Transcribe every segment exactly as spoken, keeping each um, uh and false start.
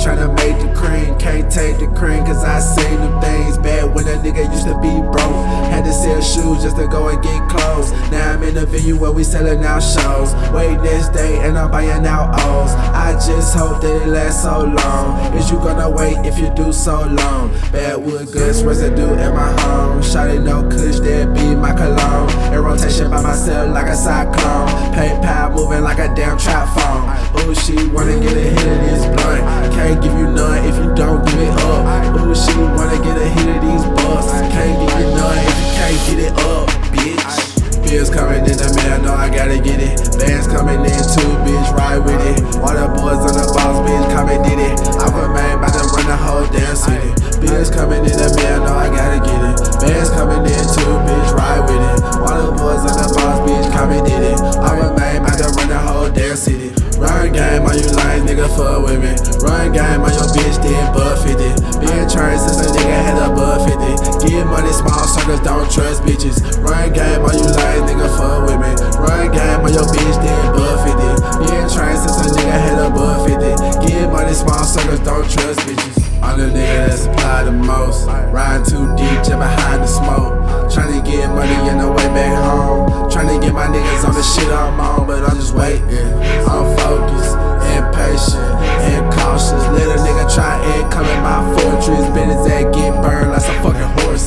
tryna make the cream. Can't take the cream cause I seen them things bad when a nigga used to be broke. Had to sell shoes just to go and get clothes. Now I'm in the venue where we selling out shows. Wait next day and I'm buying out O's. I just hope that it lasts so long. Is you gonna wait if you do so long? Badwood goods residue in my home. Shawty no kush, that be my cologne. In rotation by myself like a cyclone. PayPal moving like a damn trap phone. Ooh, she wanna get a hit of this blunt. Can't give you none if you don't give it up. Ooh, she wanna get a hit of these bucks. Can't give you none if you can't get it up, bitch. Bills coming in the mail, know I gotta get it. Bands coming in too, bitch, ride with it. All the boys on the boss, bitch, come and did it. I'm a man, bout to run the whole damn city. Bills coming in the mail, know I gotta get it. Bands coming in too, bitch, ride with it. All the boys on the boss, bitch, come and did it. I'm a man, bout to run the whole damn city. Run game on you lines, nigga, fuck with me. Run game on your bitch, then butt fifty. Been trying since a nigga had a butt fifty. Give money, small circles, don't trust bitches. Run game on you lines, nigga, fuck with me. Run game on your bitch, then butt fifty. Been trying since a nigga had a butt fifty. Give money, small circles, don't trust bitches. I'm the nigga that supply the most. Riding too deep, just behind the smoke. Tryna get money in the way back home. Tryna get my niggas on the shit I'm on, but I'm just waiting. I'm focused, impatient, and cautious. Let a nigga try and come in my fortress. Bet his ass get burned like some fucking horse.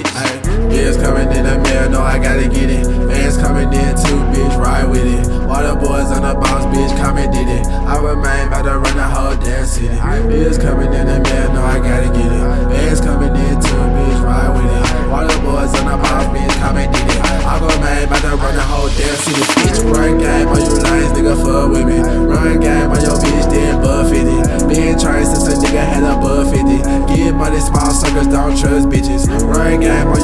Bills coming in the mail, know I gotta get it. Fans coming in too, bitch, ride with it. All the boys on the boss, bitch, come and did it. I remain about to run the whole damn city. Bills coming in the mail, know I gotta get it. Fans coming in too, bitch, ride with it. All the boys on the boss, bitch, come and did it. I remain about to run the whole damn city. Bitch, run game on you lines, nigga, fuck with me. Run game on your bitch, then butt fifty. Been trying since a nigga had a butt fifty. Give money, small circles, don't trust bitches. Run game on